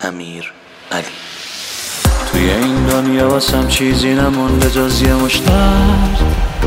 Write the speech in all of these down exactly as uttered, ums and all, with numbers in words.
امیر علی. توی این دنیا واسم چیزی نمونده جز یه مشترد،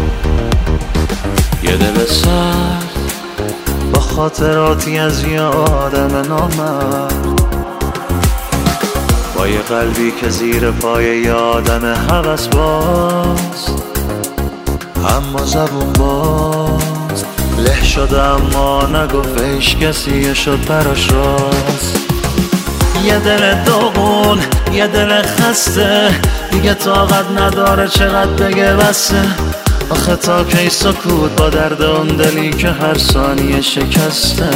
یه دل سرد با خاطراتی از یه آدم نامرد، با یه قلبی که زیر پای یه آدم هوس باز، اما زبون باز له شده اما نگفت هیچ کسی شد براش راست. یه دل داغون، یه دل خسته، دیگه طاقت نداره چقدر بگه بسه. آخه تا کی سکوت با درد اون دلی که هر ثانیه شکسته.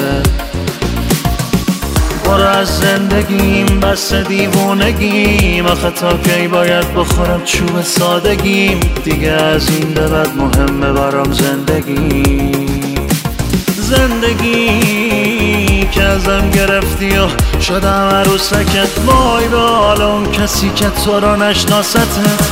برو از زندگیم بس دیوونگیم، آخه تا کی باید بخورم چوب سادگیم. دیگه از این به بعد مهمه برام زندگی، زندگی که ازم گرفتی و شدم عروسکت. وای به حال اون کسی که تو رو نشناستت،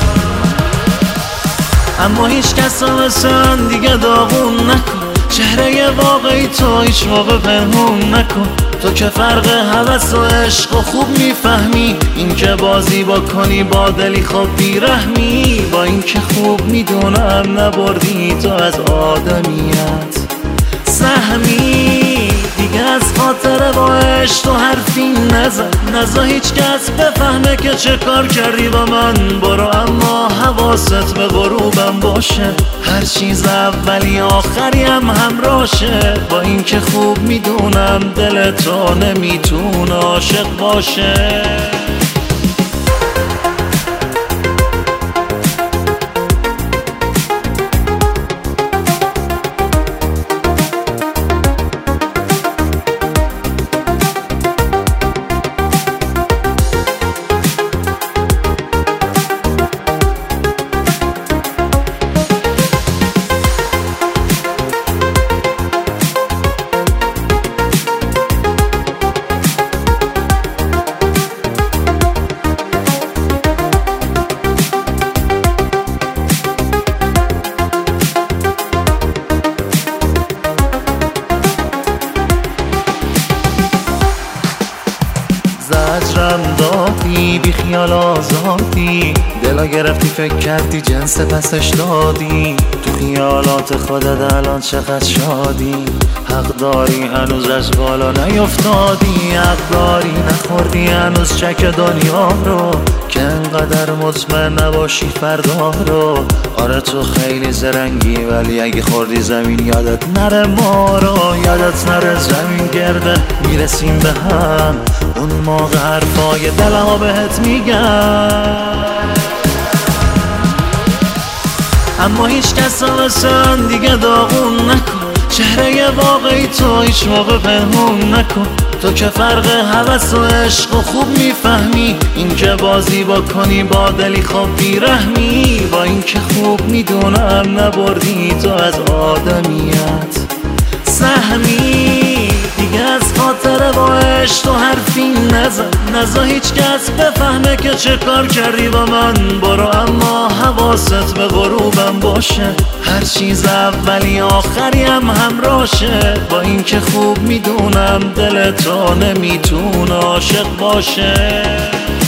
اما هیچ کس رو مثل من دیگه داغون نکن. چهره واقعی تو هیچ موقع پنهون نکن. تو که فرق هوس و عشق و خوب میفهمی، این که بازی با کنی با دلی خوب بیرحمی. با این که خوب میدونم نبردی تو از آدمیت سهمی. دیگه از خاطر با عشق تو حرفی نزن، نزا هیچ کس بفهمه که چه کار کردی با من. برو اما حواست به غروبم باشه، هر چیز اولی آخری هم همراشه. با این که خوب میدونم دل تو نمیتونه عاشق باشه. زجرم دادی بی خیال آزادی، دلا گرفتی فکر کردی جنس پسش دادی. تو خیالات خودت الان چقدر شادی، حق داری هنوز از بالا نیفتادی. حق داری نخوردی هنوز چک دنیا رو، که انقدر مطمئن نباشی فردا رو. آره تو خیلی زرنگی ولی اگه خوردی زمین یادت نره ما رو. یادت نره زمین گرده میرسیم به هم، اون موقع حرفای دلمو بهت میگم. اما هیچ کس رو مثل من دیگه داغون نکن. چهره واقعی تو هیچ موقع پنهون نکن. تو که فرق هوس و عشق و خوب میفهمی، این که بازی با کنی با دلی خوب بیرحمی. با این که خوب میدونم نبردی تو از آدمیت سهمی. دیگه از خاطر با عشق تو حرفی نزن، نزا هیچ کس بفهمه که چه کار کردی با من. برو اما حواست به غروبم باشه، هر چیز اولی آخری هم همراشه. با این که خوب میدونم دل تو نمیتونه عاشق باشه.